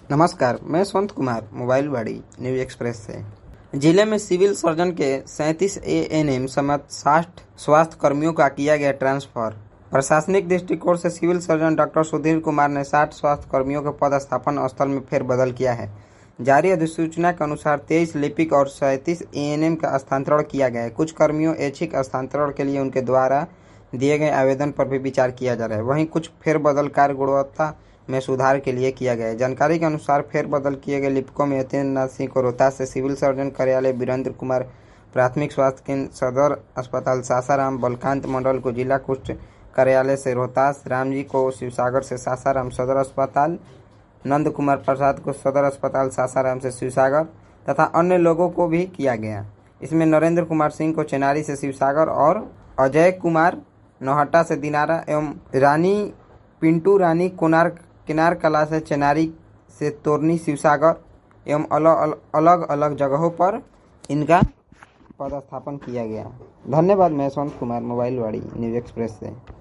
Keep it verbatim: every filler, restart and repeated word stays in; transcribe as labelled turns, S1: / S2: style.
S1: नमस्कार, मैं Yashwant Kumar mobile Wadi news express से। जिले में सिविल सर्जन के सैंतीस ए एन एम समेत साठ स्वास्थ्य कर्मियों का किया गया ट्रांसफर। प्रशासनिक दृष्टिकोण से civil surgeon doctor Sudhir Kumar ने साठ स्वास्थ्य कर्मियों के पदस्थापन स्थल में फेरबदल किया है। जारी अधिसूचना के अनुसार तेईस लिपिक और सैंतीस ए एन एम का स्थानांतरण किया गया है। कुछ कर्मियों ऐच्छिक स्थानांतरण के लिए उनके द्वारा दिए गए आवेदन पर भी विचार किया जा रहा है। वहीं कुछ फेरबदल कार्य गुणवत्ता में सुधार के लिए किया गया है। जानकारी के अनुसार फेरबदल किए गए लिपिकों में यतेंद्र नाथ सिंह को रोहतास से सिविल सर्जन कार्यालय, वीरेंद्र कुमार प्राथमिक स्वास्थ्य केंद्र सदर अस्पताल सासाराम, बलकांत मंडल को जिला कुष्ठ कार्यालय से रोहतास, रामजी को शिवसागर से सासाराम सदर अस्पताल, नंद कुमार प्रसाद को सदर अस्पताल सासाराम से शिवसागर तथा अन्य लोगों को भी किया गया। इसमें नरेंद्र कुमार सिंह को चेनारी से शिवसागर और अजय कुमार नौहट्टा से दिनारा एवं रानी पिंटू रानी कोनार किनार कला से चेनारी से तोरनी शिवसागर एवं अलग अलग अलग जगहों पर इनका पदस्थापन किया गया। धन्यवाद। मैं Yashwant Kumar mobile Wadi news express से।